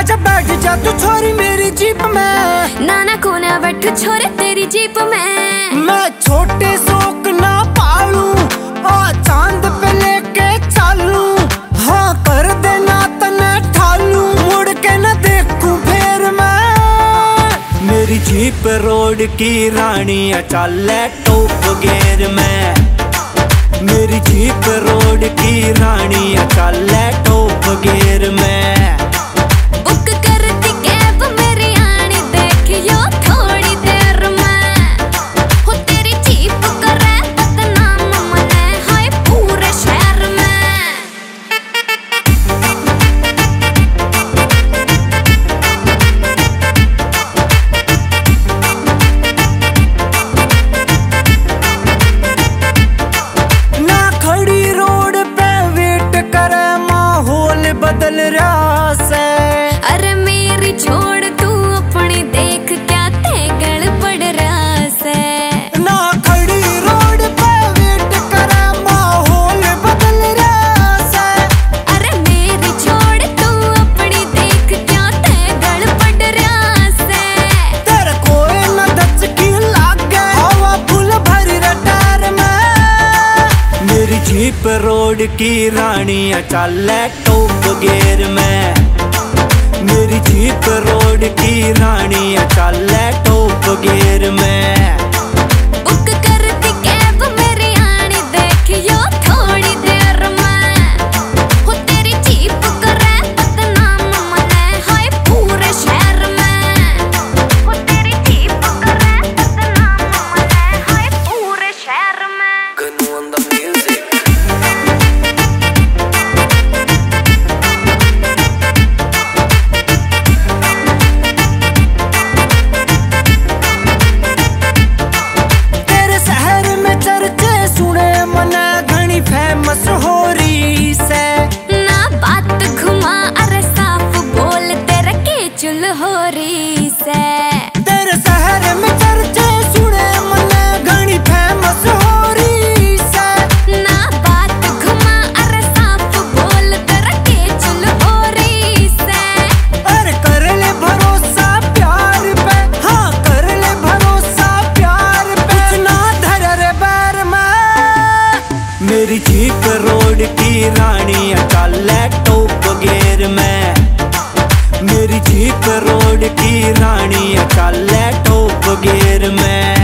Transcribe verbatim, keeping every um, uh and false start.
आजा बैठ जा तू छोरी मेरी जीप में। नाना कोना बैठ छोरे तेरी जीप में। मैं छोटे शौक ना पालू आ चांद पे लेके चालू। हाँ कर देना तने ठालू मुड़ के न देखूं फिर मैं। मेरी जीप रोड की रानी चले टॉप गियर में। मेरी जीप रोड की रानी चले टॉप गियर में। बुक कर दी कैब मेरी आनी देखियो थोड़ी देर में। हो तेरी जीप करे बदनाम मने हाय पूरे शहर में। ना खड़ी रोड पे वेट करे माहौल बदल रहा से। अरे मेरी छोड़ तू अपनी देख क्या ते गड़बड़ रहा से। ना खड़ी रोड पे वेट करे माहौल बदल रहा से। अरे मेरी छोड़ तू अपनी देख क्या ते गड़बड़ रहा से। तेरे कोई न दचकी लागे हवा फुल भरी रटार में। मेरी जीप रोड की रानी चले टॉप गियर में। मेरी जीप रोड की रानी चले टॉप गियर में। बुक कर दी कैब मेरी आनी देखियो थोड़ी देर में। हो तेरी जीप करे बदनाम मने हाय पूरे शहर में। हो तेरी जीप करे बदनाम मने हाय पूरे शहर में। Gnu on the music. तेरे शहर में चर्चे सुने मना घनी फेमस हो रही से। ना बात घुमा अरे साफ बोल तेरे के चुल हो रही से। तेरे शहर में चर्चे सुने मना घनी फेमस हो रही से। ना बात घुमा अरे साफ बोल तेरे के चुल हो रही से। अरे कर ले भरोसा प्यार पे। हाँ कर ले भरोसा प्यार पे। कुछ ना धर रे बैर में। मेरी जीप रोड की रानी चले टॉप गियर में। मेरी जीप रोड की रानी चले टॉप गियर में।